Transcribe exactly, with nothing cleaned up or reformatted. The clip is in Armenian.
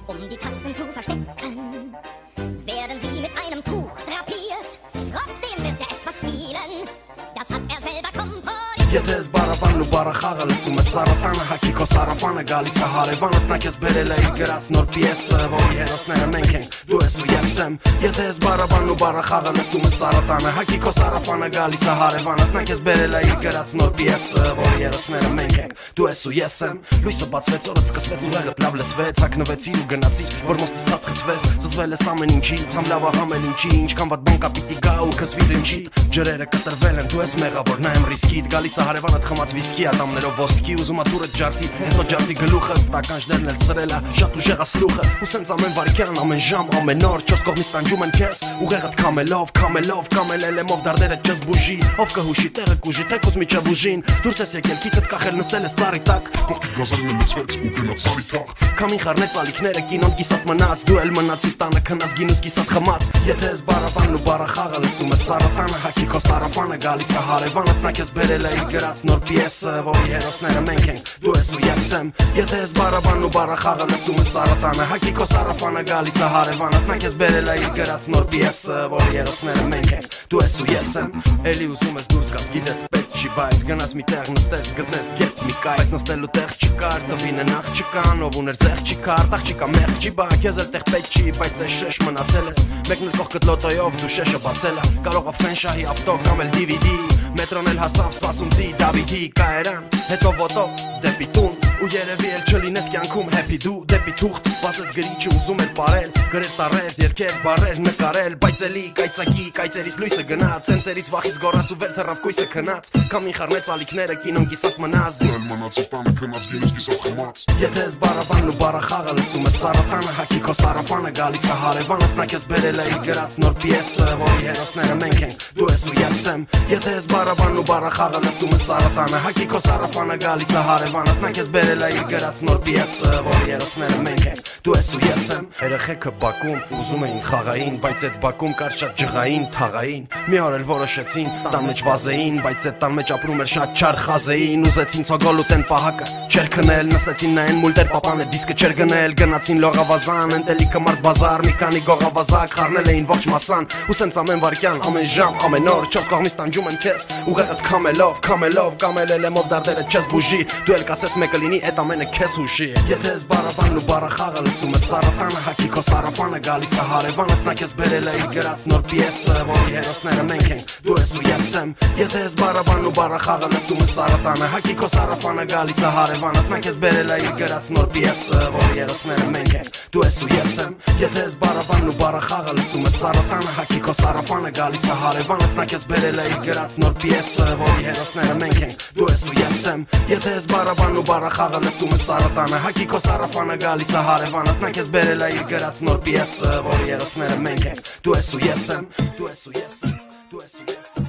Um die Tasten zu verstecken, werden sie mit einem Tuch drapiert. Trotzdem wird er etwas spielen, das hat er selber komponiert. Եթե ես բարաբանն ու բարախաղը լսում ես սարատանը հակի քո սարավանը գալիս է հարևանդ նա քեզ բերել է իր գրած նոր պիեսը որի հերոսները մենք ենք դու ես ու ես եմ Եթե ես բարաբանն ու բարախաղը լսում ես սարատանը հակի քո սարավանը գալիս է հարևանդ նա քեզ բերել է իր գրած նոր պիեսը որի հերոսները մենք ենք դու ես ու ես եմ լույսը բացվեց օրը սկսվեց ուղեղդ լավ լցվեց հագնվեցիր ու գնացիր որ մոստից ցած խցվեց զզվել ես ամեն ինչից համ լավը համ էլ ինչի ինչքան վատ բան կա պիտի գա ու քսվի դնչիդ ջրերը կտրվել են դու ես մեղավոր նայեմ ռիսկիդ գալիս հարևանդ խմած վիսկի ատամներով ոսկի ուզում ա դուրը ջարդի հետո ջարդի գլուխը տականջներն էլ սրել ա շատ ուժեղ ասլուխը ու սենց ամեն վարքյան ամեն ժամ ամեն օր չորս կողմից տանջում են քեզ ուղեղդ քամելով քամելով կամելել եմ ով դարդերը չես բուժի ով կհուշի տեղը կուժի թեկուզ միջև ուժին դուրս ես եկել քիթդ կախել նստել ես ծառի տակ կողքիդ գազանն լցվեց ու գնաց սարի թաղ քամին խառնեց ալիքները կինոն կիսատ մնաց դու էլ մնացիր տանը քնած գինուց կիսատ խմած եթե ես բարաբանն ու բարախաղը լսում ես սարատանը հակի քո սարավանը գալիս է հարևանդ նա քեզ բերել է իր գրած նոր պիեսը որի հերոսները մենք ենք դու ես ու ես եմ եթե ես բարաբանն ու բարախաղը լսում ես սարատանը հակի քո սարավանը գալիս է հարևանդ նա քեզ բերել է իր գրած նոր պիեսը որի հերոսները մենք ենք դու ես ու ես եմ էլի ուզում ես դուրս գաս գիտես պետք չի բայց գնաս մի տեղ նստես գտնես գետ մի կայ բայց նստելու տեղ չկար տվին նախ չկան ով ուներ ձեղ չի կար տաղ չի կա մեղ չի բա քեզ էլ տեղ պետք չի բայց այս շեշ մնացել ես մեկն էլ կողքդ լոտոյով դու շեշը բացել ա կարող ա ֆենշահի ավտո կամ էլ դի վի դի մետրոն էլ հասավ սասունցի Դավիթի կայարան հետո ոտով դեպի տուն ու երևի էլ չլինես կյանքում happy դու դեպի թուղթ բացես գրիչը ուզում էր բարել գրել տարել երկեր բարեր նկարել բայց էլի կայծակի կայծերից լույսը գնաց սենցերից վախից գոռաց ու վեր թռավ կույսը քնած քամին խառնեց ալիքները կինոն կիսատ մնաց դու էլ մնացիր տանը քնած գինուց կիսատ խմած եթե ես բարաբանն ու բարախաղը լսում ես սարատանը հակի քո սարավանը գալիս է հարևանդ նա քեզ բերել է իր գրած նոր պիեսը որի հերոսները մենք ենք դու ես ու ես եմ եթե ես բարաբանն ու բարախաղը լսում ես սարատանը հակի քո սարավանը գալիս է հարևանդ նա քեզ բերել է իր գրած նոր պիեսը որի հերոսները մենք ենք դու ես ու ես եմ երեխեքը բակում ուզում էին խաղային բայց այդ բակում կար շատ ջղային թաղային մի օր էլ որոշեցին տան մեջ վազեին բայց այդ տան մեջ ապրում էր շատ չար խազեին ուզեցին ցոգոլ ուտեն պահակը չեր քնել նստեցին նայեն մուլտեր պապանը դիսկը չեր գնել գնացին լողավազան ընտելիքը մարդ բազար մի քանի գողավազակ խառնել էին ողջ մասան ու սենց ամեն վարքյան ամեն ժամ ամեն օր չորս կողմից տանջում են քեզ ուղեղդ քամելով քամելով կամելել եմ ով դարդերը չես բուժի դու էլ կասես մեկը լինի այդ ամենը քեզ հուշի եթե ես բարաբանն ու բարախաղը լսում ես սարատանը հակի քո սարավանը գալիս է հարևանդ նա քեզ բերել է իր գրած նոր պիեսը որի հերոսները մենք ենք դու ես ու ես եմ եթե ես բարաբանն ու բարախաղը լսում ես սարատանը հակի քո սարավանը գալիս է հարևանդ նա քեզ բերել է իր գրած նոր պիեսը որի հերոսները մենք ենք դու ես ու ես եմ եթե ես բարաբանն ու բարախաղը լսում ես սարատանը հակի քո սարավանը գալիս է հարևանդ նա քեզ բերել է իր գրած նոր պիեսը որի հերոսները մենք ենք դու ես ու ես եմ եթե ես բարաբանն ու բարախաղը լսում ես սարատանը հակի քո սարավանը գալիս է հարևանդ նա քեզ բերել է իր գրած նոր պիեսը որի հերոսները մենք ենք դու ես ու ես եմ դու ես ու ես եմ դու ես ու ես